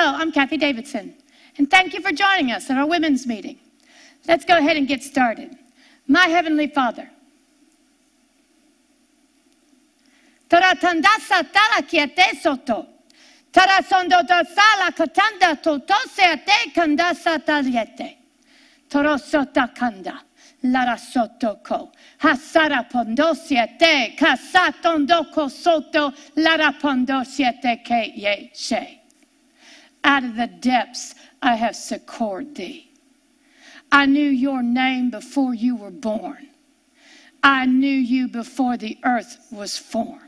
Hello, I'm Kathy Davidson, and thank you for joining us at our women's meeting. Let's go ahead and get started. My Heavenly Father, Tara tandasa tala kiete soto. Tara sondo da sala katanda toto seate kandasa taliete. Toro sota kanda. Lara sotoko. Hasara pondosiete. Kasatondoko soto. Lara pondosiete ke ye she. Out of the depths I have succored thee. I knew your name before you were born. I knew you before the earth was formed.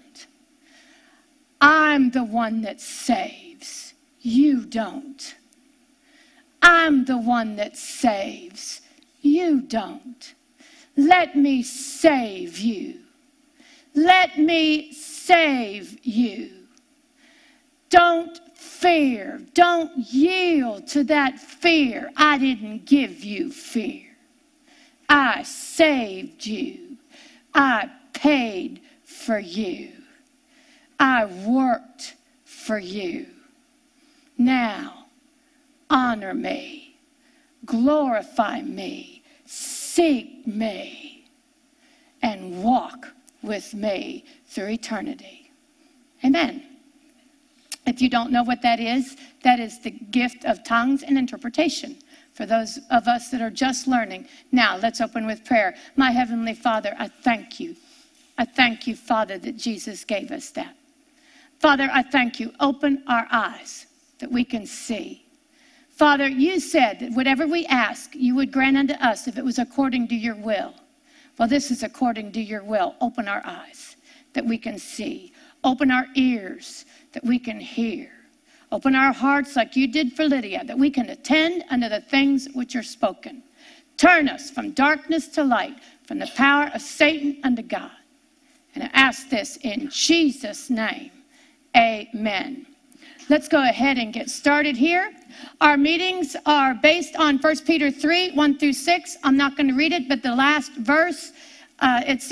I'm the one that saves. You don't. I'm the one that saves. You don't. Let me save you. Let me save you. Don't fear. Don't yield to that fear. I didn't give you fear. I saved you. I paid for you. I worked for you. Now, honor me, glorify me, seek me, and walk with me through eternity. Amen. If you don't know what that is the gift of tongues and interpretation for those of us that are just learning. Now, let's open with prayer. My Heavenly Father, I thank you. I thank you, Father, that Jesus gave us that. Father, I thank you. Open our eyes that we can see. Father, you said that whatever we ask, you would grant unto us if it was according to your will. Well, this is according to your will. Open our eyes that we can see. Open our ears that we can hear. Open our hearts like you did for Lydia, that we can attend unto the things which are spoken. Turn us from darkness to light, from the power of Satan unto God. And I ask this in Jesus' name. Amen. Let's go ahead and get started here. Our meetings are based on 1 Peter 3, 1 through 6. I'm not going to read it, but the last verse, it's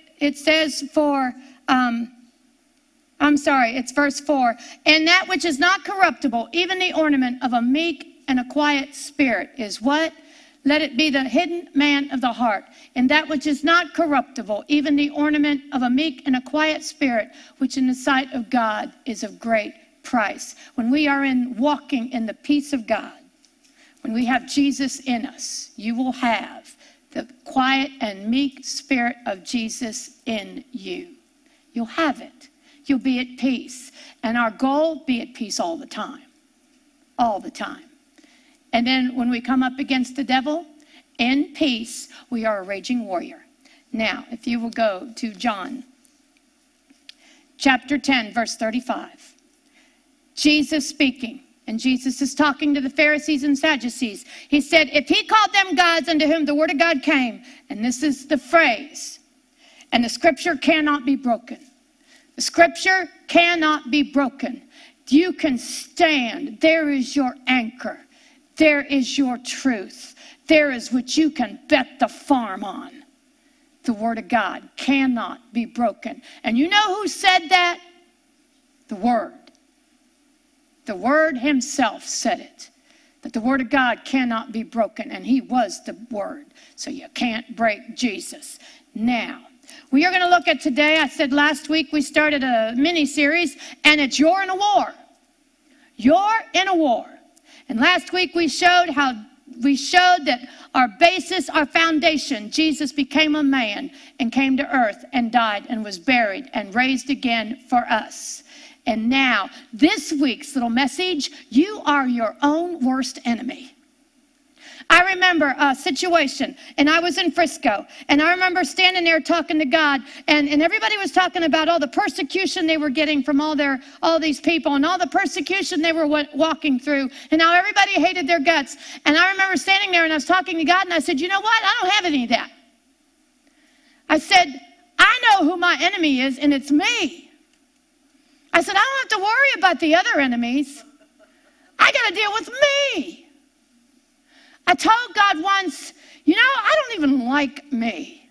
verse 4. And that which is not corruptible, even the ornament of a meek and a quiet spirit is what? Let it be the hidden man of the heart. And that which is not corruptible, even the ornament of a meek and a quiet spirit, which in the sight of God is of great price. When we are walking in the peace of God, when we have Jesus in us, you will have the quiet and meek spirit of Jesus in you. You'll have it. You'll be at peace. And our goal, be at peace all the time. All the time. And then when we come up against the devil, in peace, we are a raging warrior. Now, if you will go to John chapter 10, verse 35. Jesus speaking, and Jesus is talking to the Pharisees and Sadducees. He said, if he called them gods unto whom the word of God came, and this is the phrase, and the scripture cannot be broken. The scripture cannot be broken. You can stand. There is your anchor. There is your truth. There is what you can bet the farm on. The word of God cannot be broken. And you know who said that? The word. The word himself said it. That the word of God cannot be broken. And he was the word. So you can't break Jesus. Now, we are going to look at today. I said last week we started a mini-series. And it's You're in a War. You're in a war. And last week we showed that our basis, our foundation, Jesus became a man and came to earth and died and was buried and raised again for us. And now, this week's little message, you are your own worst enemy. I remember a situation, and I was in Frisco, and I remember standing there talking to God, and everybody was talking about all the persecution they were getting from all these people, and all the persecution they were walking through, and how everybody hated their guts. And I remember standing there, and I was talking to God, and I said, you know what? I don't have any of that. I said, I know who my enemy is, and it's me. I said, I don't have to worry about the other enemies. I got to deal with me. I told God once, you know, I don't even like me.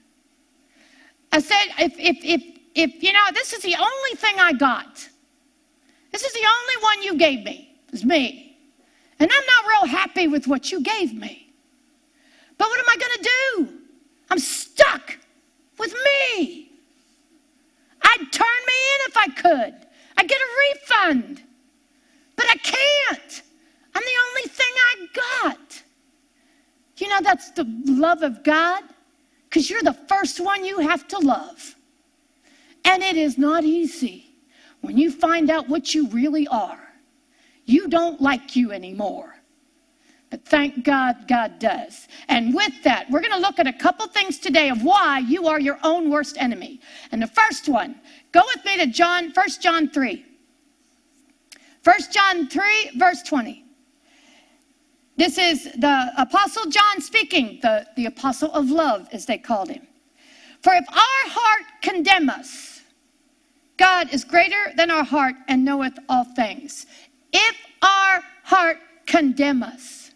I said, if you know, this is the only thing I got. This is the only one you gave me, is me. And I'm not real happy with what you gave me. But what am I going to do? I'm stuck with me. I'd turn me in if I could. I'd get a refund. But I can't. I'm the only thing I got. You know, that's the love of God, because you're the first one you have to love. And it is not easy when you find out what you really are. You don't like you anymore. But thank God, God does. And with that, we're going to look at a couple things today of why you are your own worst enemy. And the first one, go with me to 1 John 3. 1 John 3, verse 20. This is the Apostle John speaking, the apostle of love, as they called him. For if our heart condemn us, God is greater than our heart and knoweth all things. If our heart condemn us.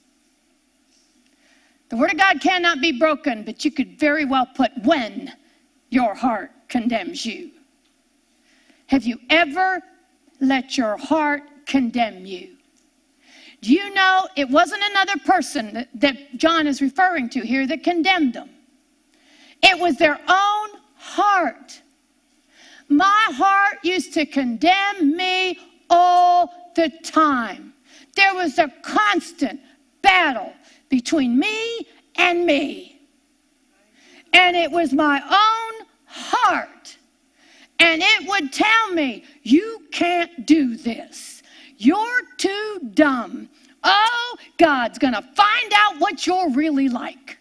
The word of God cannot be broken, but you could very well put when your heart condemns you. Have you ever let your heart condemn you? Do you know it wasn't another person that John is referring to here that condemned them? It was their own heart. My heart used to condemn me all the time. There was a constant battle between me and me. And it was my own heart. And it would tell me, you can't do this. You're too dumb. Oh, God's going to find out what you're really like.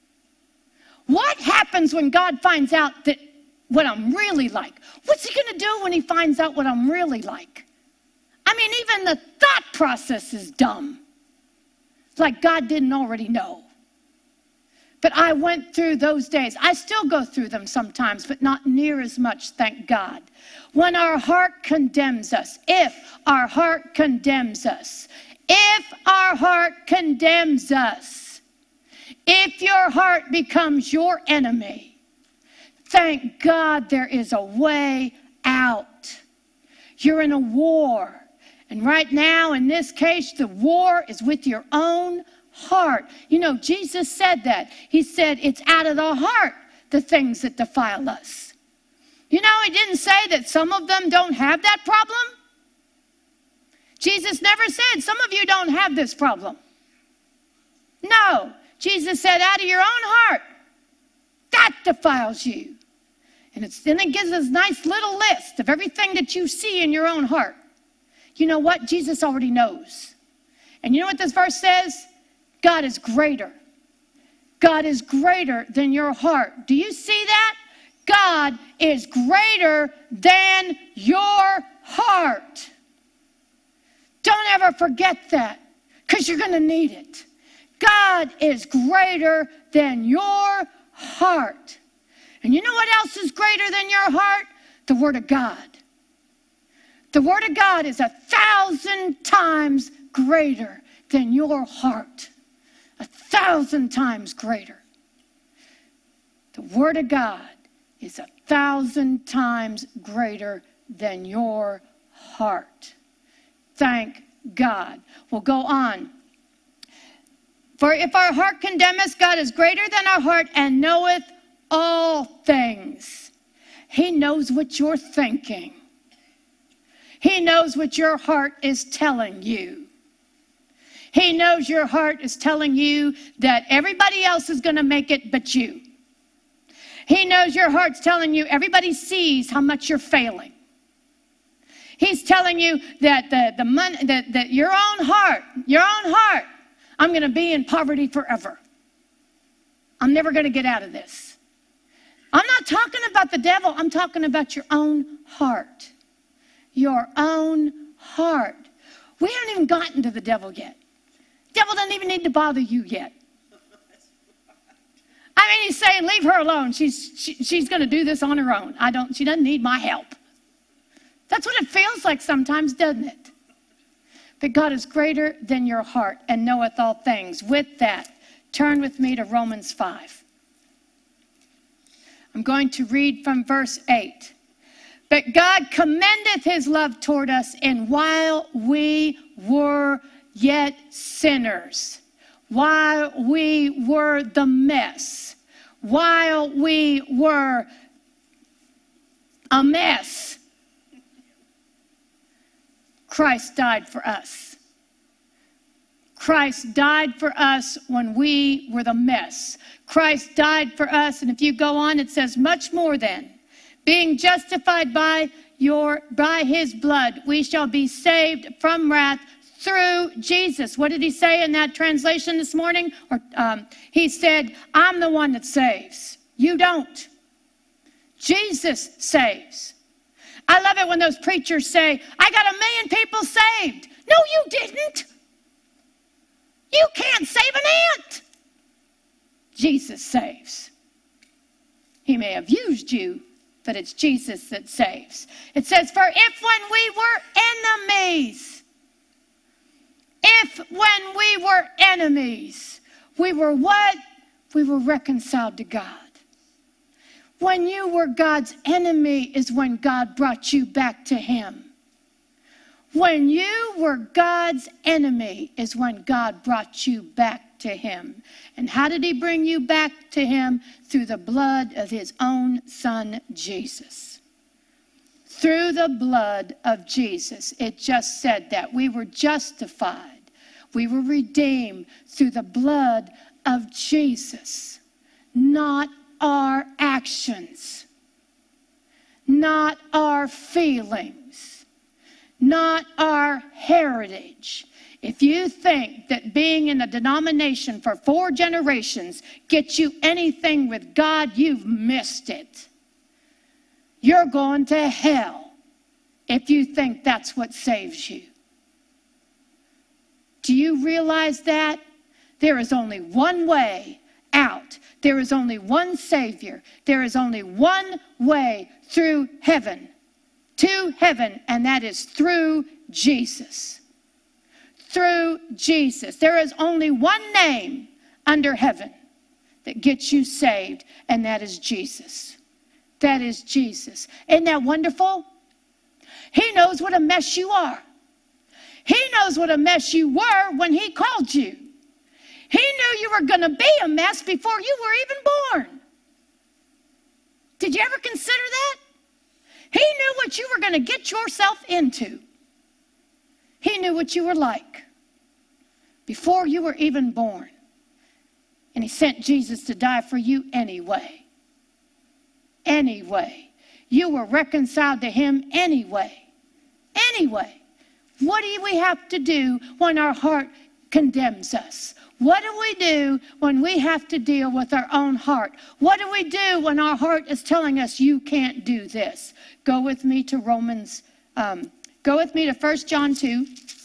What happens when God finds out what I'm really like? What's he going to do when he finds out what I'm really like? I mean, even the thought process is dumb. It's like God didn't already know. But I went through those days. I still go through them sometimes, but not near as much, thank God. When our heart condemns us, if our heart condemns us, if our heart condemns us, if your heart becomes your enemy, thank God there is a way out. You're in a war. And right now, in this case, the war is with your own heart. You know, Jesus said that. He said, it's out of the heart, the things that defile us. You know, he didn't say that some of them don't have that problem. Jesus never said, some of you don't have this problem. No, Jesus said, out of your own heart, that defiles you. And then it gives us a nice little list of everything that you see in your own heart. You know what? Jesus already knows. And you know what this verse says? God is greater. God is greater than your heart. Do you see that? God is greater than your heart. Don't ever forget that, because you're going to need it. God is greater than your heart. And you know what else is greater than your heart? The Word of God. The Word of God is 1,000 times greater than your heart. 1,000 times greater. The Word of God is 1,000 times greater than your heart. Thank God. We'll go on. For if our heart condemn us, God is greater than our heart and knoweth all things. He knows what you're thinking. He knows what your heart is telling you. He knows your heart is telling you that everybody else is going to make it but you. He knows your heart's telling you everybody sees how much you're failing. He's telling you that that your own heart, I'm going to be in poverty forever. I'm never going to get out of this. I'm not talking about the devil. I'm talking about your own heart. Your own heart. We haven't even gotten to the devil yet. The devil doesn't even need to bother you yet. I mean, he's saying, leave her alone. She's going to do this on her own. She doesn't need my help. That's what it feels like sometimes, doesn't it? But God is greater than your heart and knoweth all things. With that, turn with me to Romans 5. I'm going to read from verse 8. But God commendeth his love toward us, and while we were yet sinners, while we were the mess, while we were a mess, Christ died for us. Christ died for us when we were the mess. Christ died for us, and if you go on, it says, much more than, being justified by his blood, we shall be saved from wrath through Jesus. What did he say in that translation this morning? He said, I'm the one that saves. You don't. Jesus saves. I love it when those preachers say, I got 1 million people saved. No, you didn't. You can't save an ant. Jesus saves. He may have used you, but it's Jesus that saves. It says, for if when we were enemies, we were what? We were reconciled to God. When you were God's enemy is when God brought you back to him. When you were God's enemy is when God brought you back to him. And how did he bring you back to him? Through the blood of his own son, Jesus. Through the blood of Jesus. It just said that. We were justified. We were redeemed through the blood of Jesus. Not our actions. Not our feelings. Not our heritage. If you think that being in a denomination for 4 generations gets you anything with God, you've missed it. You're going to hell if you think that's what saves you. Do you realize that? There is only one way out. There is only one Savior. There is only one way through heaven, to heaven, and that is through Jesus. Through Jesus. There is only one name under heaven that gets you saved, and that is Jesus. That is Jesus. Isn't that wonderful? He knows what a mess you are. He knows what a mess you were when he called you. He knew you were going to be a mess before you were even born. Did you ever consider that? He knew what you were going to get yourself into. He knew what you were like before you were even born. And he sent Jesus to die for you anyway. Anyway. You were reconciled to him anyway. Anyway. What do we have to do when our heart condemns us? What do we do when we have to deal with our own heart? What do we do when our heart is telling us you can't do this? Go with me to go with me to 1 John 2.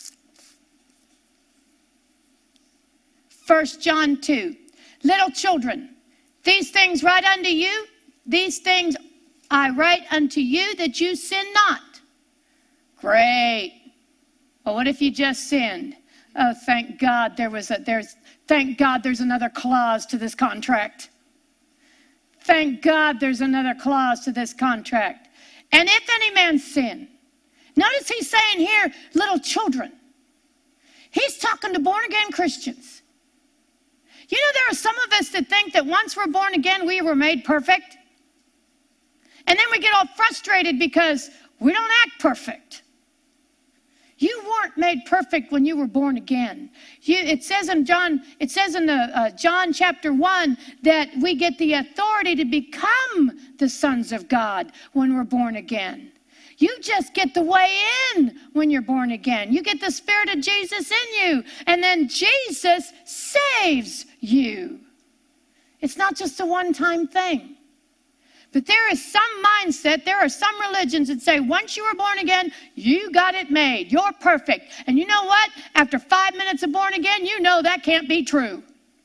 1 John 2. Little children, these things write unto you, these things I write unto you that you sin not. Great. Well, what if you just sinned? Oh, thank God thank God there's another clause to this contract. Thank God there's another clause to this contract. And if any man sin, notice he's saying here, little children. He's talking to born-again Christians. You know, there are some of us that think that once we're born again, we were made perfect. And then we get all frustrated because we don't act perfect. You weren't made perfect when you were born again. It says in John chapter 1 that we get the authority to become the sons of God when we're born again. You just get the way in when you're born again. You get the Spirit of Jesus in you, and then Jesus saves you. It's not just a one-time thing. But there is some mindset, there are some religions that say once you were born again, you got it made. You're perfect. And you know what? After 5 minutes of born again, you know that can't be true.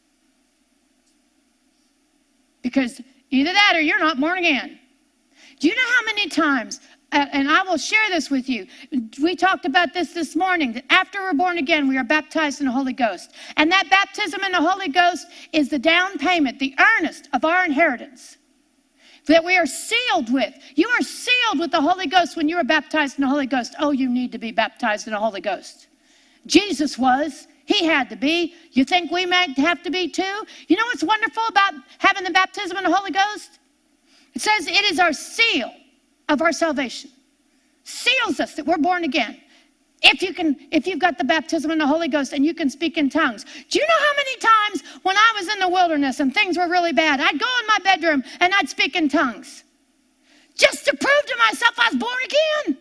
Because either that or you're not born again. Do you know how many times, and I will share this with you, we talked about this morning, that after we're born again, we are baptized in the Holy Ghost. And that baptism in the Holy Ghost is the down payment, the earnest of our inheritance. That we are sealed with. You are sealed with the Holy Ghost when you are baptized in the Holy Ghost. Oh, you need to be baptized in the Holy Ghost. Jesus was. He had to be. You think we might have to be too? You know what's wonderful about having the baptism in the Holy Ghost? It says it is our seal of our salvation. Seals us that we're born again. If you've got the baptism in the Holy Ghost and you can speak in tongues. Do you know how many times when I was in the wilderness and things were really bad, I'd go in my bedroom and I'd speak in tongues just to prove to myself I was born again.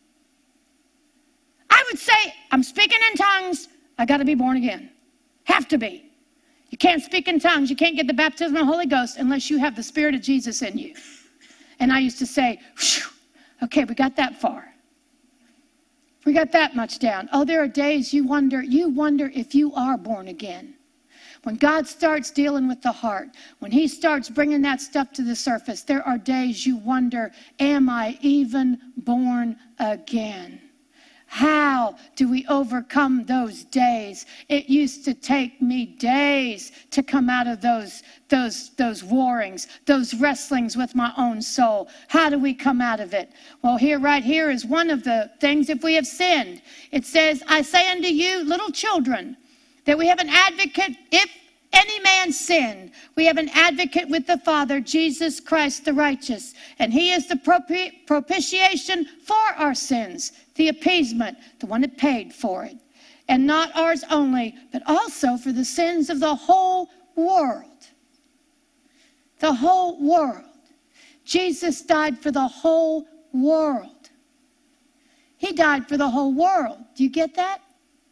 I would say, I'm speaking in tongues, I got to be born again. Have to be. You can't speak in tongues, you can't get the baptism of the Holy Ghost unless you have the Spirit of Jesus in you. And I used to say, okay, we got that far. We got that much down. Oh, there are days you wonder if you are born again. When God starts dealing with the heart, when he starts bringing that stuff to the surface, there are days you wonder, am I even born again? How do we overcome those days? It used to take me days to come out of those warrings, those wrestlings with my own soul. How do we come out of it? Well, right here is one of the things if we have sinned. It says, I say unto you, little children, that we have an advocate, if any man sin, we have an advocate with the Father, Jesus Christ the righteous. And he is the propitiation for our sins, the appeasement, the one that paid for it. And not ours only, but also for the sins of the whole world. The whole world. Jesus died for the whole world. He died for the whole world. Do you get that?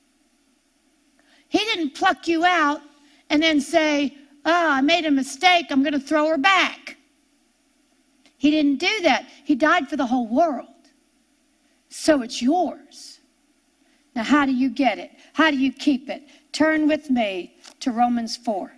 He didn't pluck you out and then say, I made a mistake, I'm going to throw her back. He didn't do that. He died for the whole world. So it's yours. Now, how do you get it? How do you keep it? Turn with me to Romans 4.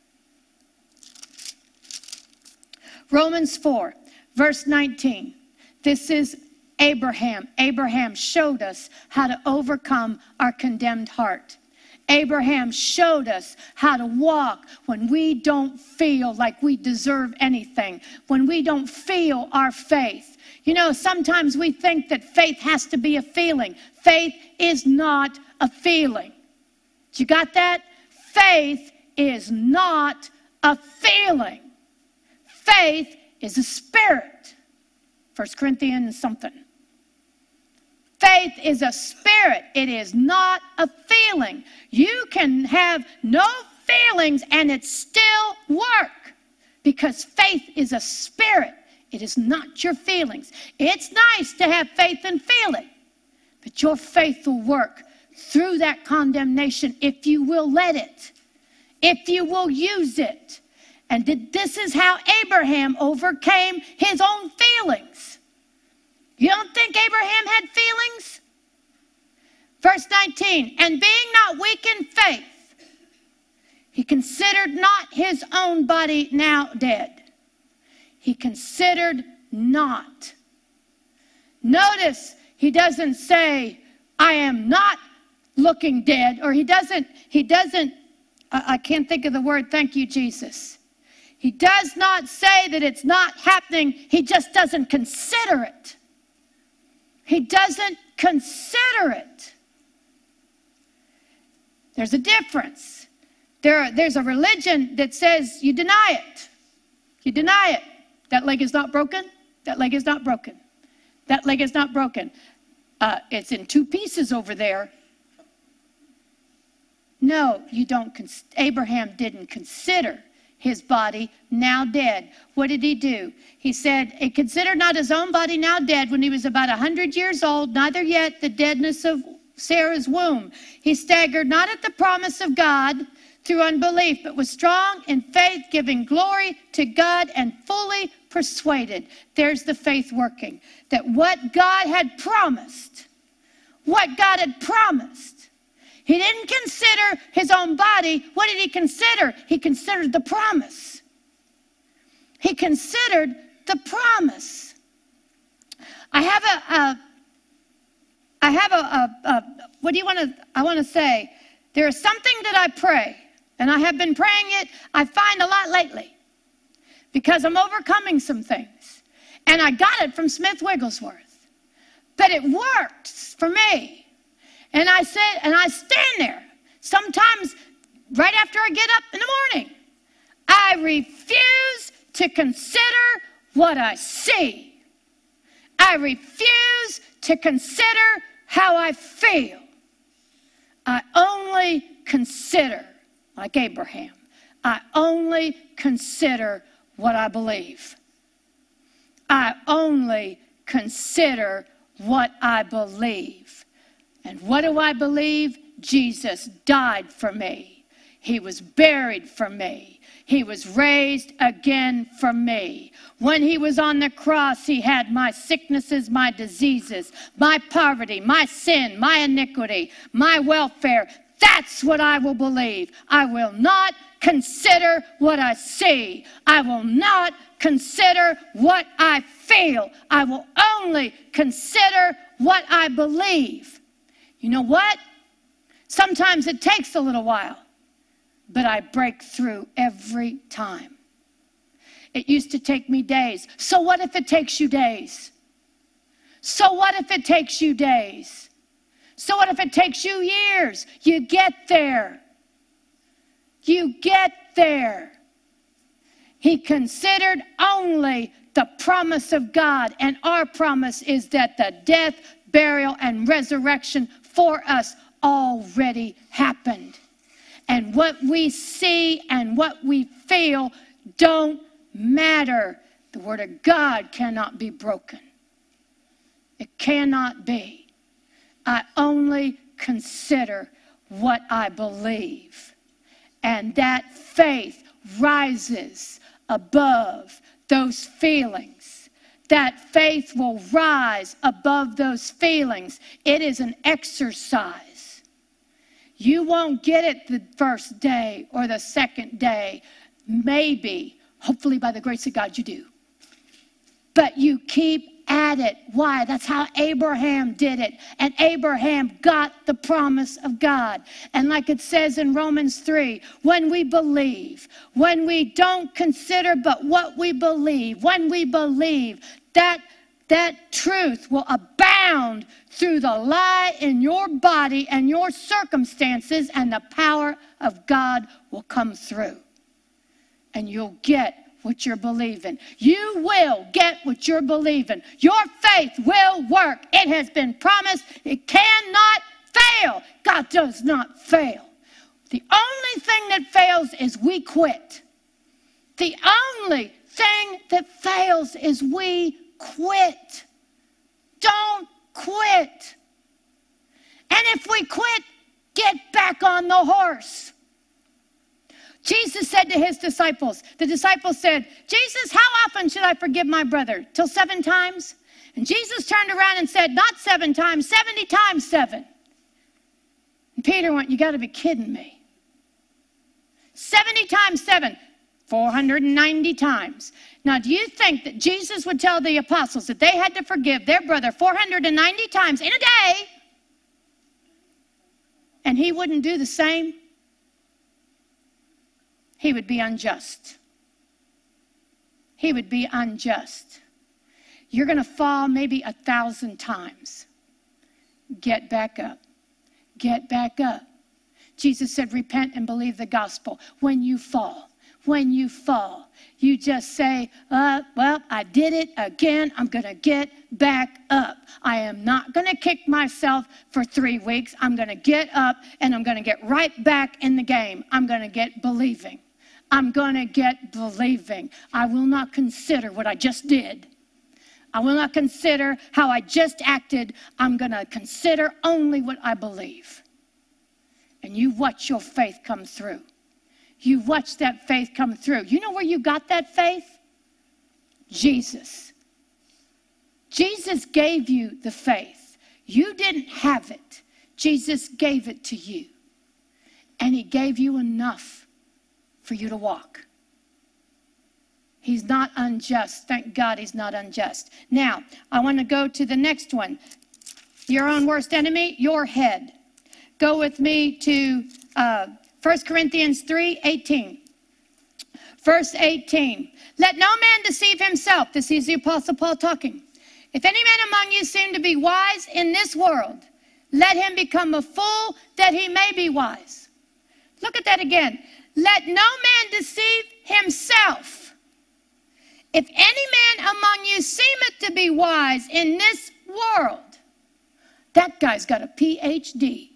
Romans 4, verse 19. This is Abraham. Abraham showed us how to overcome our condemned heart. Abraham showed us how to walk when we don't feel like we deserve anything, when we don't feel our faith. You know, sometimes we think that faith has to be a feeling. Faith is not a feeling. You got that? Faith is not a feeling. Faith is a spirit. 1 Corinthians something. Faith is a spirit. It is not a feeling. You can have no feelings and it still work because faith is a spirit. It is not your feelings. It's nice to have faith and feel it, but your faith will work through that condemnation if you will let it, if you will use it. And this is how Abraham overcame his own feelings. You don't think Abraham had feelings? Verse 19, and being not weak in faith, he considered not his own body now dead. He considered not. Notice he doesn't say, I am not looking dead, or he doesn't, I can't think of the word, thank you, Jesus. He does not say that it's not happening, he just doesn't consider it. He doesn't consider it. There's a difference. There's a religion that says you deny it. You deny it. That leg is not broken. That leg is not broken. That leg is not broken. It's in two pieces over there. No, you don't. Abraham didn't consider his body now dead. What did he do? He said, he considered not his own body now dead when he was about 100 years old, neither yet the deadness of Sarah's womb. He staggered not at the promise of God through unbelief, but was strong in faith, giving glory to God and fully persuaded. There's the faith working. That what God had promised, he didn't consider his own body. What did he consider? He considered the promise. He considered the promise. I want to say, there is something that I pray, and I have been praying it, I find a lot lately, because I'm overcoming some things. And I got it from Smith Wigglesworth. But it works for me. And I stand there. Sometimes right after I get up in the morning, I refuse to consider what I see. I refuse to consider how I feel. I only consider, like Abraham, I only consider what I believe. I only consider what I believe. And what do I believe? Jesus died for me. He was buried for me. He was raised again for me. When he was on the cross, he had my sicknesses, my diseases, my poverty, my sin, my iniquity, my welfare. That's what I will believe. I will not consider what I see. I will not consider what I feel. I will only consider what I believe. You know what? Sometimes it takes a little while, but I break through every time. It used to take me days. So what if it takes you days? So what if it takes you days? So what if it takes you years? You get there. You get there. He considered only the promise of God, and our promise is that the death, burial, and resurrection for us already happened. And what we see and what we feel don't matter. The Word of God cannot be broken. It cannot be. I only consider what I believe. And that faith rises above those feelings. That faith will rise above those feelings. It is an exercise. You won't get it the first day or the second day. Maybe, hopefully by the grace of God you do. But you keep at it. Why? That's how Abraham did it. And Abraham got the promise of God. And like it says in Romans 3, when we believe, when we don't consider but what we believe, when we believe, that truth will abound through the lie in your body and your circumstances, and the power of God will come through. And you'll get what you're believing. You will get what you're believing. Your faith will work. It has been promised. It cannot fail. God does not fail. The only thing that fails is we quit. The only thing that fails is we quit. Don't quit. And if we quit, get back on the horse. Jesus said to his disciples, the disciples said, Jesus, how often should I forgive my brother? Till 7 times? And Jesus turned around and said, not 7 times, 70 times 7. And Peter went, you got to be kidding me. 70 times 7, 490 times. Now, do you think that Jesus would tell the apostles that they had to forgive their brother 490 times in a day, and he wouldn't do the same? He would be unjust. He would be unjust. You're going to fall maybe 1,000 times. Get back up. Get back up. Jesus said, repent and believe the gospel. When you fall, you just say, well, I did it again. I'm going to get back up. I am not going to kick myself for 3 weeks. I'm going to get up and I'm going to get right back in the game. I'm going to get believing. I'm going to get believing. I will not consider what I just did. I will not consider how I just acted. I'm going to consider only what I believe. And you watch your faith come through. You watch that faith come through. You know where you got that faith? Jesus. Jesus gave you the faith. You didn't have it. Jesus gave it to you. And he gave you enough for you to walk. He's not unjust. Thank God he's not unjust. Now, I want to go to the next one. Your own worst enemy, your head. Go with me to 1 Corinthians 3:18. Verse 18. Let no man deceive himself. This is the Apostle Paul talking. If any man among you seem to be wise in this world, let him become a fool that he may be wise. Look at that again. Let no man deceive himself. If any man among you seemeth to be wise in this world, that guy's got a PhD.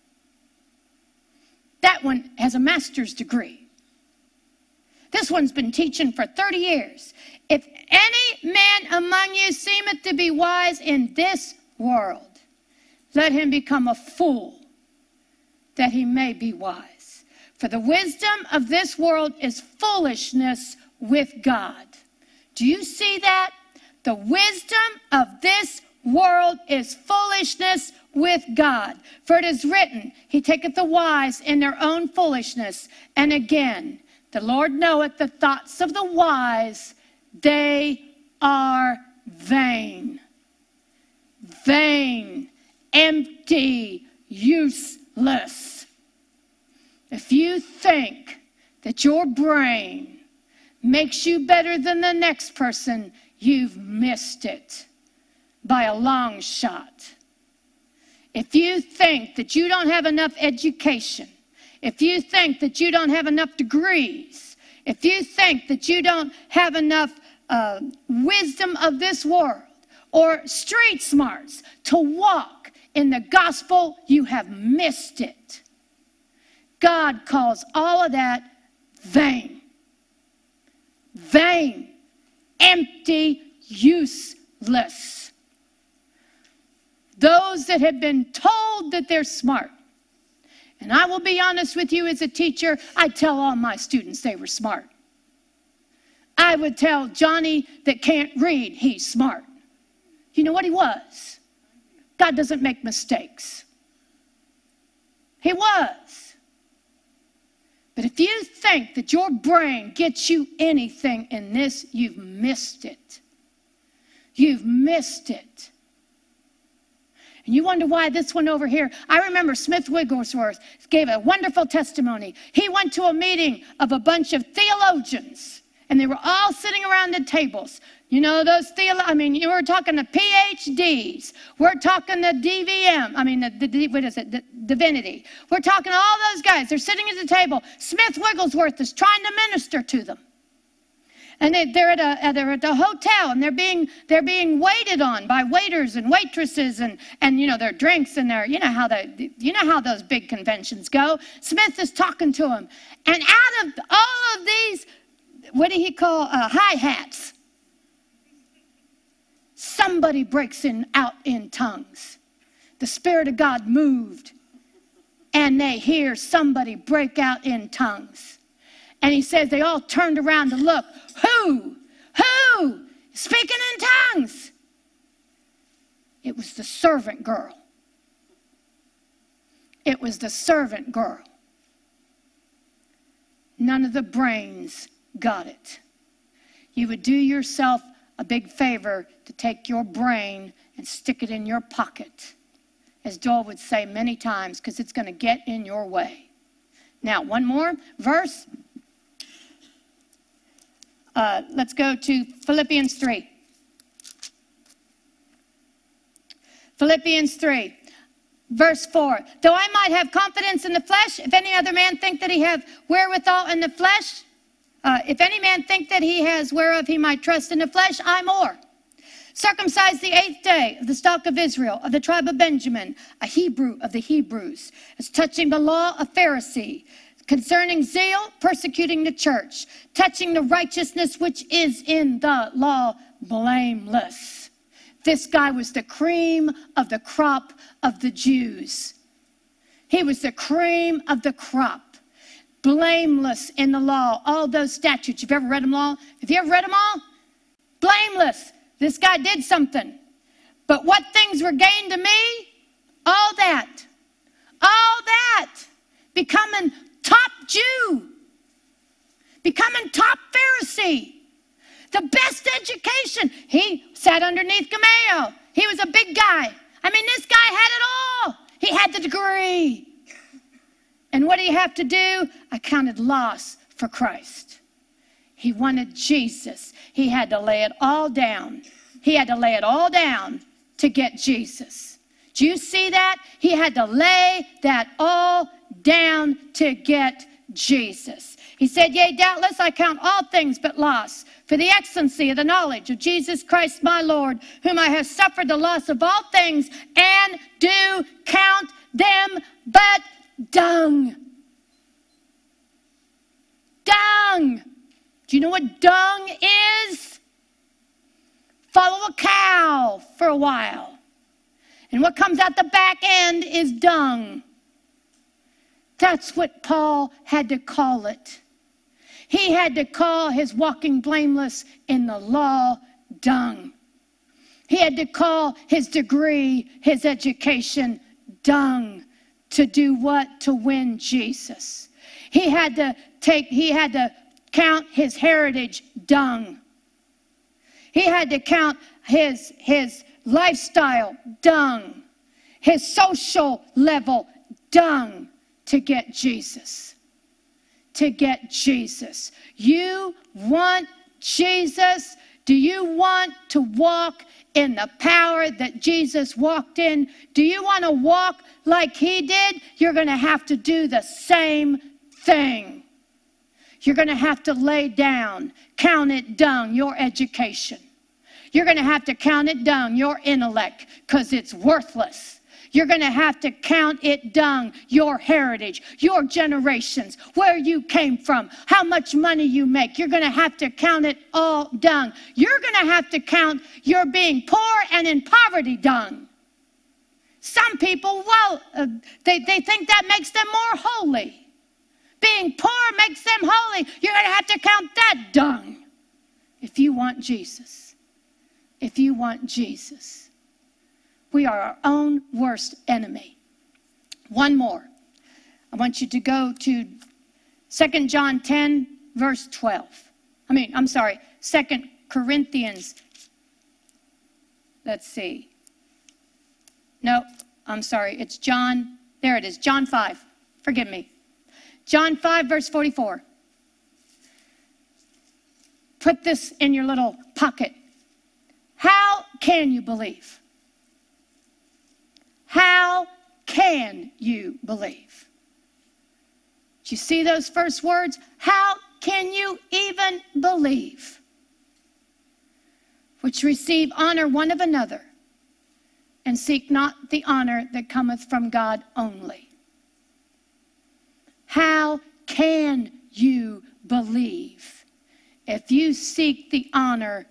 That one has a master's degree. This one's been teaching for 30 years. If any man among you seemeth to be wise in this world, let him become a fool, that he may be wise. For the wisdom of this world is foolishness with God. Do you see that? The wisdom of this world is foolishness with God. For it is written, he taketh the wise in their own foolishness. And again, the Lord knoweth the thoughts of the wise, they are vain. Vain, empty, useless. If you think that your brain makes you better than the next person, you've missed it by a long shot. If you think that you don't have enough education, if you think that you don't have enough degrees, if you think that you don't have enough wisdom of this world or street smarts to walk in the gospel, you have missed it. God calls all of that vain. Vain, empty, useless. Those that have been told that they're smart. And I will be honest with you, as a teacher, I tell all my students they were smart. I would tell Johnny that can't read, he's smart. You know what he was? God doesn't make mistakes. He was. But if you think that your brain gets you anything in this, you've missed it. You've missed it. And you wonder why this one over here. I remember Smith Wigglesworth gave a wonderful testimony. He went to a meeting of a bunch of theologians, and they were all sitting around the tables. You know, those you were talking the PhDs. We're talking the DVM. The divinity. We're talking all those guys. They're sitting at the table. Smith Wigglesworth is trying to minister to them. And they're at a hotel, and they're being waited on by waiters and waitresses, and their drinks and their how those big conventions go. Smith is talking to them, and out of all of these, what do he call hi-hats? Somebody breaks out in tongues. The Spirit of God moved, and they hear somebody break out in tongues. And he says they all turned around to look. Who? Speaking in tongues. It was the servant girl. It was the servant girl. None of the brains got it. You would do yourself a big favor to take your brain and stick it in your pocket, as Joel would say many times, because it's going to get in your way. Now, one more verse. Let's go to Philippians 3. Philippians 3, verse 4. Though I might have confidence in the flesh, if any other man think that he have wherewithal in the flesh, if any man think that he has whereof he might trust in the flesh, I more. Circumcised the 8th day of the stock of Israel, of the tribe of Benjamin, a Hebrew of the Hebrews, as touching the law, a Pharisee, concerning zeal, persecuting the church, touching the righteousness which is in the law, blameless. This guy was the cream of the crop of the Jews. He was the cream of the crop, blameless in the law. All those statutes, you've ever read them all? Have you ever read them all? Blameless. This guy did something. But what things were gained to me? All that. Becoming top Jew, becoming top Pharisee, the best education. He sat underneath Gamaliel. He was a big guy. This guy had it all. He had the degree. And what did he have to do? I counted loss for Christ. He wanted Jesus. He had to lay it all down. He had to lay it all down to get Jesus. Do you see that? He had to lay that all down to get Jesus. He said, yea, doubtless I count all things but loss for the excellency of the knowledge of Jesus Christ my Lord, whom I have suffered the loss of all things, and do count them but dung. Dung. Do you know what dung is? Follow a cow for a while. And what comes out the back end is dung. That's what Paul had to call it. He had to call his walking blameless in the law dung. He had to call his degree, his education, dung. To do what? To win Jesus. He had to count his heritage dung. He had to count his lifestyle dung. His social level dung to get Jesus. To get Jesus. You want Jesus? Do you want to walk in the power that Jesus walked in? Do you want to walk like he did? You're going to have to do the same thing. You're going to have to lay down, count it dung, your education. You're going to have to count it dung, your intellect, because it's worthless. You're going to have to count it dung, your heritage, your generations, where you came from, how much money you make. You're going to have to count it all dung. You're going to have to count your being poor and in poverty dung. Some people, they think that makes them more holy. Being poor makes them holy. You're going to have to count that dung if you want Jesus. If you want Jesus. We are our own worst enemy. One more. I want you to go to 2 John 10, verse 12. 2 Corinthians. Let's see. No, I'm sorry. It's John. There it is. John 5. Forgive me. John 5, verse 44. Put this in your little pocket. How can you believe? How can you believe? Do you see those first words? How can you even believe? Which receive honor one of another, and seek not the honor that cometh from God only. How can you believe if you seek the honor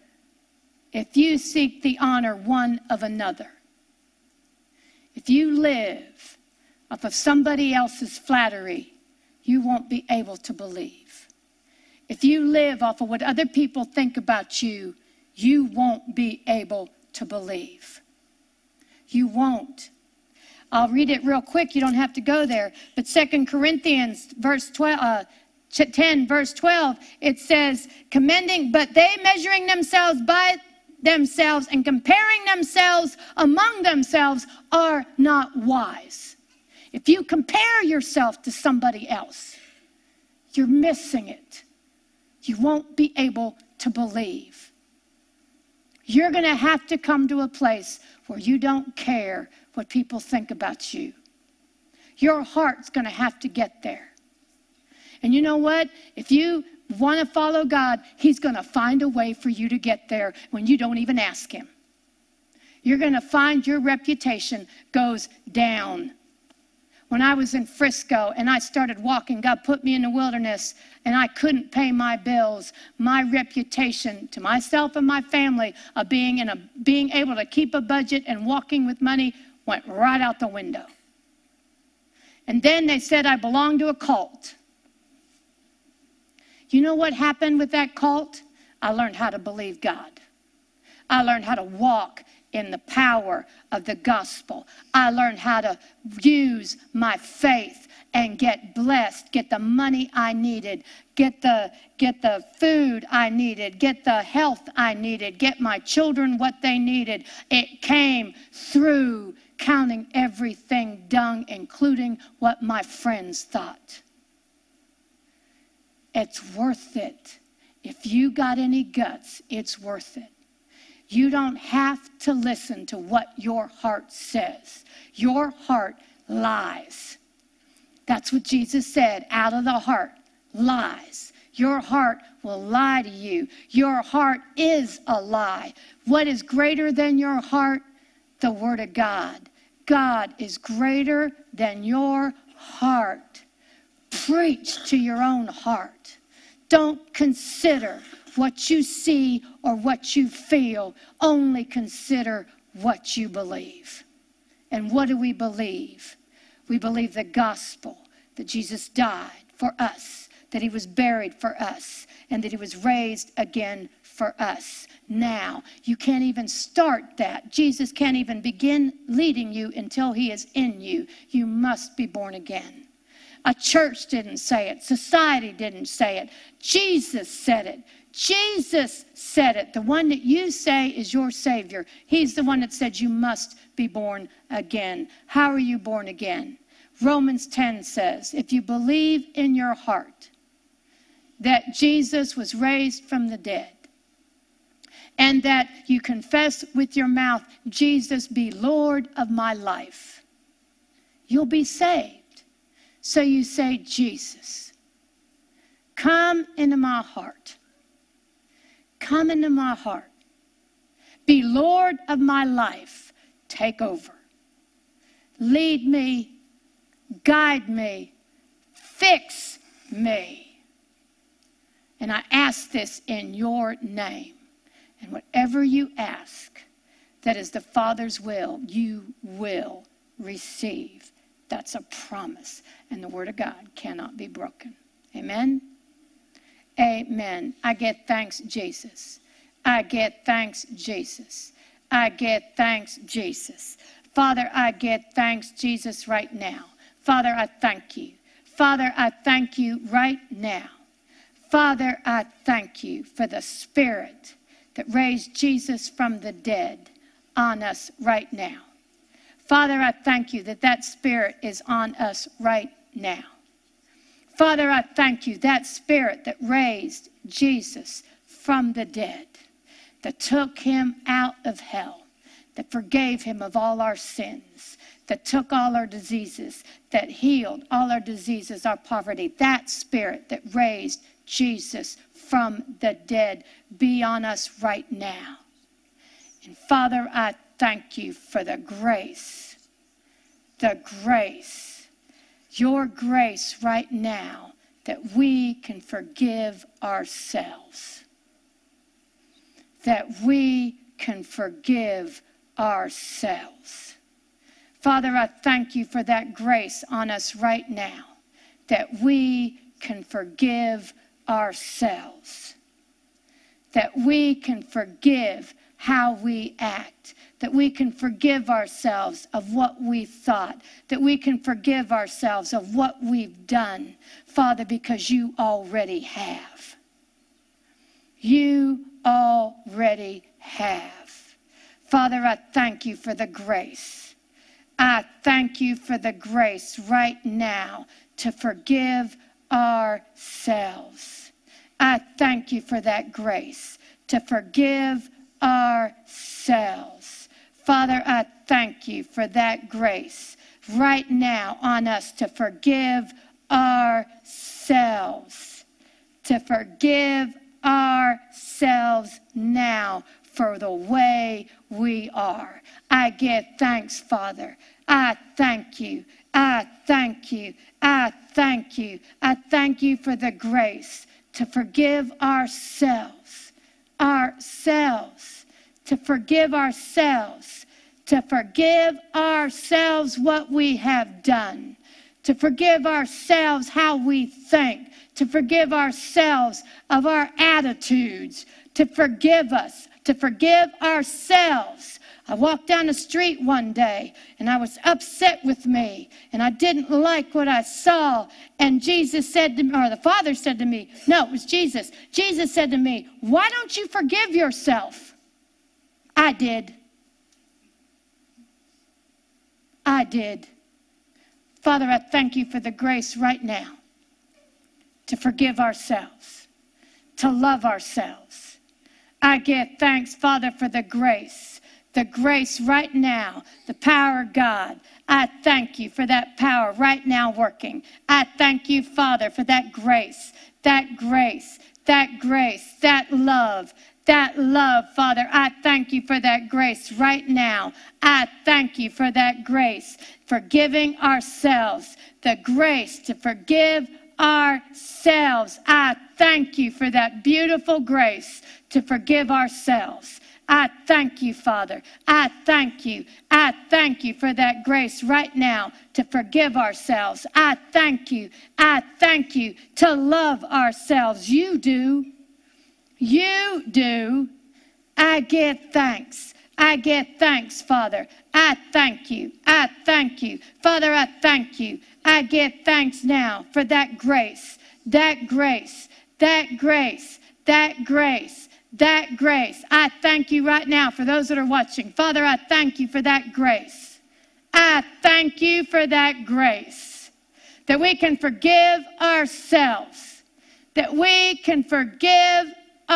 one of another? If you live off of somebody else's flattery, you won't be able to believe. If you live off of what other people think about you, you won't be able to believe. You won't. I'll read it real quick. You don't have to go there. But 2 Corinthians 10, verse 12, it says, but they measuring themselves by themselves and comparing themselves among themselves are not wise. If you compare yourself to somebody else, you're missing it. You won't be able to believe. You're going to have to come to a place where you don't care what people think about you. Your heart's going to have to get there. And you know what? If you want to follow God, he's going to find a way for you to get there when you don't even ask him. You're going to find your reputation goes down. When I was in Frisco and I started walking, God put me in the wilderness and I couldn't pay my bills. My reputation to myself and my family of being able to keep a budget and walking with money went right out the window. And then they said I belonged to a cult. You know what happened with that cult? I learned how to believe God. I learned how to walk in the power of the gospel. I learned how to use my faith and get blessed, get the money I needed, get the food I needed, get the health I needed, get my children what they needed. It came through counting everything dung, including what my friends thought. It's worth it. If you got any guts, it's worth it. You don't have to listen to what your heart says. Your heart lies. That's what Jesus said. Out of the heart, lies. Your heart will lie to you. Your heart is a lie. What is greater than your heart? The Word of God. God is greater than your heart. Preach to your own heart. Don't consider what you see or what you feel. Only consider what you believe. And what do we believe? We believe the gospel, that Jesus died for us, that he was buried for us, and that he was raised again for us. Now, you can't even start that. Jesus can't even begin leading you until he is in you. You must be born again. A church didn't say it. Society didn't say it. Jesus said it. Jesus said it. The one that you say is your Savior. He's the one that said you must be born again. How are you born again? Romans 10 says, if you believe in your heart that Jesus was raised from the dead, and that you confess with your mouth, Jesus be Lord of my life, you'll be saved. So you say, Jesus, come into my heart. Come into my heart. Be Lord of my life. Take over. Lead me. Guide me. Fix me. And I ask this in your name. And whatever you ask, that is the Father's will, you will receive. That's a promise. And the Word of God cannot be broken. Amen? Amen. I give thanks, Jesus. I give thanks, Jesus. I give thanks, Jesus. Father, I give thanks, Jesus, right now. Father, I thank you. Father, I thank you right now. Father, I thank you for the Spirit that raised Jesus from the dead on us right now. Father, I thank you that that Spirit is on us right now. Father, I thank you, that Spirit that raised Jesus from the dead, that took him out of hell, that forgave him of all our sins, that took all our diseases, that healed all our diseases, our poverty. That Spirit that raised Jesus from the dead be on us right now. And Father, I thank you for the grace, your grace right now, that we can forgive ourselves. That we can forgive ourselves. Father, I thank you for that grace on us right now, that we can forgive ourselves. That we can forgive how we act. That we can forgive ourselves of what we thought. That we can forgive ourselves of what we've done. Father, because you already have. You already have. Father, I thank you for the grace. I thank you for the grace right now to forgive ourselves. I thank you for that grace to forgive ourselves. Father, I thank you for that grace right now on us to forgive ourselves. To forgive ourselves now for the way we are. I give thanks, Father. I thank you. I thank you. I thank you. I thank you for the grace to forgive ourselves. To forgive ourselves. To forgive ourselves what we have done. To forgive ourselves how we think. To forgive ourselves of our attitudes. To forgive us. To forgive ourselves. I walked down the street one day and I was upset with me and I didn't like what I saw. And Jesus said to me, or the Father said to me, no, it was Jesus. Jesus said to me, why don't you forgive yourself? I did. I did. Father, I thank you for the grace right now to forgive ourselves, to love ourselves. I give thanks, Father, for the grace right now, the power of God. I thank you for that power right now working. I thank you, Father, for that grace, that love, Father. I thank you for that grace right now. I thank you for that grace, forgiving ourselves, the grace to forgive ourselves. I thank you for that beautiful grace to forgive ourselves. I thank you, Father. I thank you. I thank you for that grace right now to forgive ourselves. I thank you. I thank you to love ourselves. You do. You do. I give thanks. I give thanks, Father. I thank you. I thank you. Father, I thank you. I give thanks now for that grace, that grace, that grace, that grace, that grace. I thank you right now for those that are watching. Father, I thank you for that grace. I thank you for that grace, that we can forgive ourselves, that we can forgive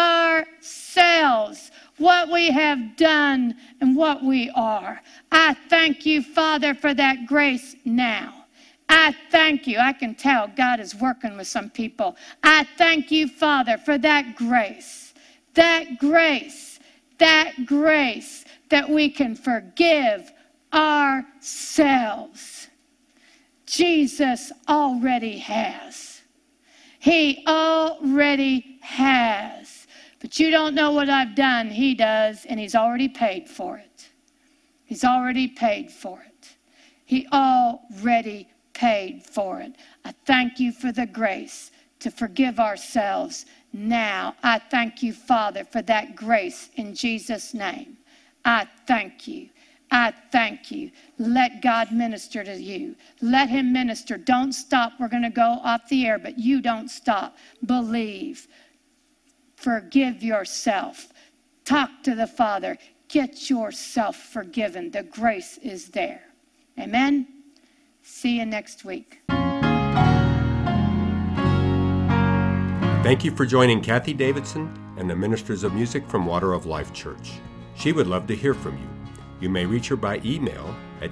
ourselves what we have done and what we are. I thank you, Father, for that grace now. I thank you. I can tell God is working with some people. I thank you, Father, for that grace, that grace, that grace that we can forgive ourselves. Jesus already has. He already has. But you don't know what I've done. He does, and he's already paid for it. He's already paid for it. He already paid for it. I thank you for the grace to forgive ourselves now. I thank you, Father, for that grace in Jesus' name. I thank you. I thank you. Let God minister to you. Let him minister. Don't stop. We're going to go off the air, but you don't stop. Believe. Forgive yourself. Talk to the Father. Get yourself forgiven. The grace is there. Amen. See you next week. Thank you for joining Kathy Davidson and the Ministers of Music from Water of Life Church. She would love to hear from you. You may reach her by email at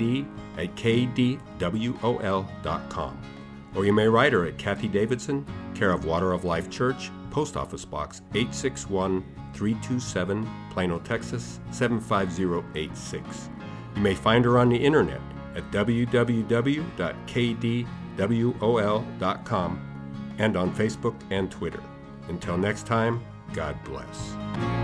kd@kdwol.com, or you may write her at Kathy Davidson, care of Water of Life Church, Post Office Box 861-327, Plano, Texas 75086. You may find her on the internet at www.kdwol.com and on Facebook and Twitter. Until next time, God bless.